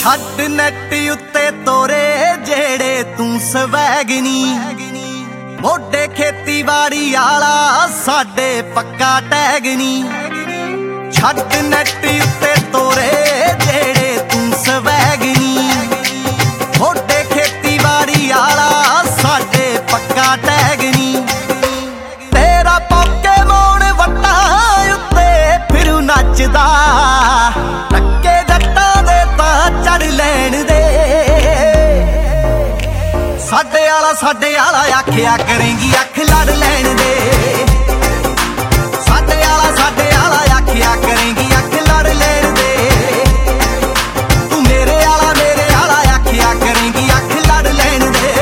ਛੱਡ ਨੈਟ ਉੱਤੇ ਤੋਰੇ ਜਿਹੜੇ ਤੂੰ ਸਵੈਗਨੀ, ਮੋਢੇ ਖੇਤੀਬਾੜੀ ਆਲਾ ਸਾਡੇ ਪੱਕਾ ਟੈਗਨੀ। ਛੱਡ ਨੈਟ ਉੱਤੇ ਤੋਰੇ ਜਿਹੜੇ ਤੂੰ ਸਵੈਗਨੀ, ਮੋਢੇ ਖੇਤੀਬਾੜੀ ਆਲਾ ਸਾਡੇ ਪੱਕਾ ਟੈਗਨੀ। ਤੇਰਾ ਪੋਕੇਮੋਨ ਵੱਟਾਂ ਉੱਤੇ ਫਿਰੂ ਨੱਚਦਾ, ਟੱਕੇ ਜੱਟਾਂ ਦੇ ਤਾਂ ਚੜ ਲੈਣ ਦੇ। ਸਾਡੇ ਆਲਾ ਆਖਿਆ ਕਰੇਂਗੀ ਅੱਖ ਲੜ ਲੈਣ ਦੇ। ਸਾਡੇ ਆਲਾ ਆਖਿਆ ਕਰੇਂਗੀ ਅੱਖ ਲੜ ਲੈਣ ਦੇ। ਤੂੰ ਮੇਰੇ ਆਲਾ ਆਖਿਆ ਕਰੇਂਗੀ ਅੱਖ ਲੜ ਲੈਣ ਦੇ।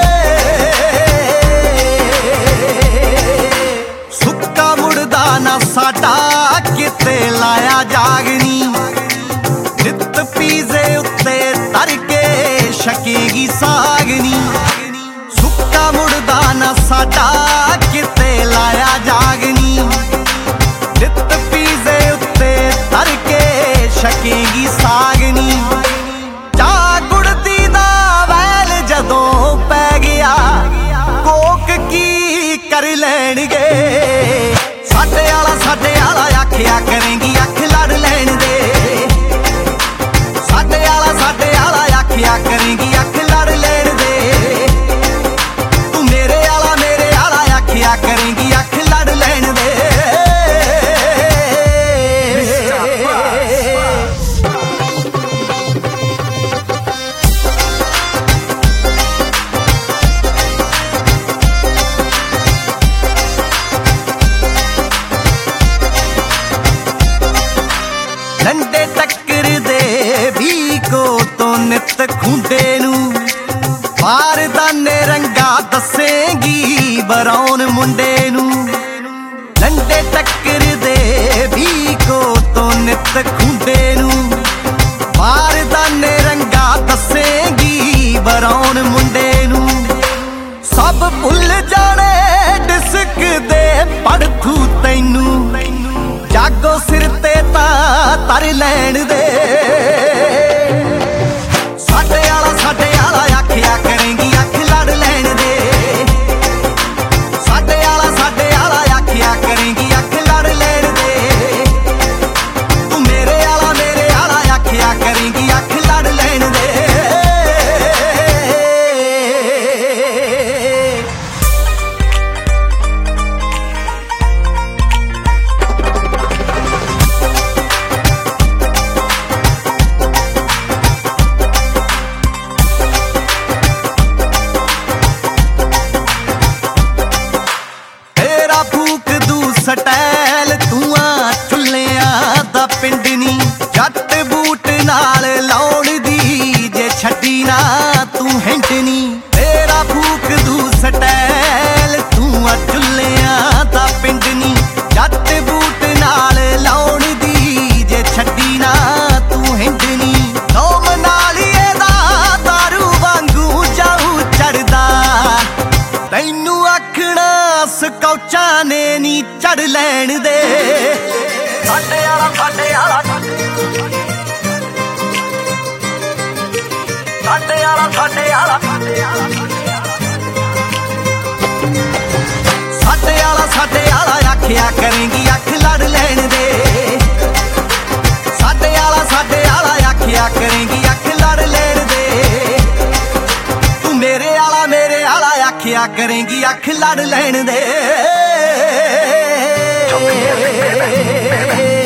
ਸੁੱਕਾ ਮੁੜਦਾ ਨਾ ਸਾਡਾ ਕਿਤੇ ਲਾਇਆ ਜਾਗਣੀ, ਨਿੱਤ ਪੀਜ਼ੇ ਉੱਤੇ ਧਰ ਕੇ ਛਕੇਗੀ ਸਾਗਨੀ। ਸੁੱਕਾ ਮੁੜਦਾ ਨਾ ਸਾਡਾ ਕਿਤੇ ਲਾਇਆ ਜਾਗਣੀ, ਨਿੱਤ ਪੀਜ਼ੇ ਉੱਤੇ ਧਰ ਕੇ ਛਕੇਗੀ ਸਾਗਨੀ। ਚਾਹ ਗੁੜਦੀ ਦਾ ਵੈਲ ਜਦੋਂ ਪੈ ਗਿਆ, ਕੋਕ ਕੀ ਕਰ ਲੈਣਗੇ। ਸਾਡੇ ਆਲਾ ਆਖਿਆ ਕਰੇਂਗੀ ਅੱਖ ਲੜ ਲੈਣ ਦੇ। ਸਾਡੇ ਆਲਾ ਆਖਿਆ ਕਰੇਂਗੀ ਅੱਖ ਲੜ ਲੈਣ ਦੇ। ਤੂੰ ਮੇਰੇ ਆਲਾ ਆਖਿਆ ਕਰੇਂਗੀ ਅੱਖ ਲੜ ਲੈਣ ਦੇ। ਡੰਡੇ ਟੱਕਰਦੇ ਵੀਕੋ ਤੋਂ ਨਿੱਤ ਖੁੰਡੇ ਨੂੰ, ਬਾਰਦਾਨੇ ਰੰਗਾ ਦੱਸੇਂਗੀ ਬਰਾਉਨ ਮੁੰਡੇ ਨੂੰ। ਡੰਡੇ ਟੱਕਰਦੇ ਵੀਕੋ ਤੋਂ ਨਿੱਤ ਖੁੰਡੇ ਨੂੰ, ਬਾਰਦਾਨੇ ਰੰਗਾ ਦੱਸੇਂਗੀ ਬਰਾਉਨ ਮੁੰਡੇ ਨੂੰ। ਸਭ ਭੁੱਲ ਜਾਣੇ ਡਿਸਕ ਦੇ ਪੜਥੂ ਤੈਨੂੰ, ਜਾਗੋ ਸਿਰ ਤੇ ਤਾਂ ਤਰ ਲੈਣ ਦੇ। ਸਾਡੇ ਆਲਾ ਆਖਿਆ ਕਰੇਂਗੀ ਅੱਖ ਲੜ ਲੈਣ ਦੇ। ਸਾਡੇ ਆਲਾ ਆਖਿਆ ਕਰੇਂਗੀ ਅੱਖ ਲੜ ਲੈਣ ਦੇ। ਤੂੰ ਮੇਰੇ ਆਲਾ ਆਖਿਆ ਕਰੇਂਗੀ ਅੱਖ ਲੜ ਲੈਣ ਦੇ। ਫੂਕ ਦੂ ਸਟੈਲ ਤੂੰ ਆ ਚੁੱਲਿਆਂ ਦਾ ਪਿੰਡ ਨੀ, ਜੱਟ ਬੂਟ ਨਾਲ ਲਾਉਣ ਦੀ ਜੇ ਛੱਡੀ ਨਾ ਤੂੰ ਹਿੰਟ ਨੀ। ਤੇਰਾ ਫੂਕ ਦੂ ਸਟੈਲ ਤੂੰ ਆ ਚੁੱਲਿਆਂ ਦਾ ਪਿੰਡ ਨੀ, ਜੱਟ ਬੂਟ ਨਾਲ ਲਾਉਣ ਦੀ ਜੇ ਛੱਡੀ ਨਾ ਤੂੰ ਹਿੰਟ ਨੀ। ਨੌ ਮਨਾਲੀਏ ਦਾ ਦਾਰੂ ਵਾਂਗੂ ਜਾਊ ਚੜਦਾ, ਤੈਨੂੰ ਆਖਣਾ ਸਕੌਚਾਂ ਨੇ ਨੀ ਚੜ ਲੈਣ ਦੇ। ਸਾਡੇ ਆਲਾ ਸਾਡੇ ਆਲਾ ਆਖਿਆ ਕਰੇਂਗੀ ਅੱਖ ਲੜ ਲੈਣ ਦੇ। ਸਾਡੇ ਆਲਾ ਆਖਿਆ ਕਰੇਂਗੀ ਅੱਖ ਲੜ ਲੈਣ ਦੇ। ਤੂੰ ਮੇਰੇ ਆਲਾ ਆਖਿਆ ਕਰੇਂਗੀ ਅੱਖ ਲੜ ਲੈਣ ਦੇ।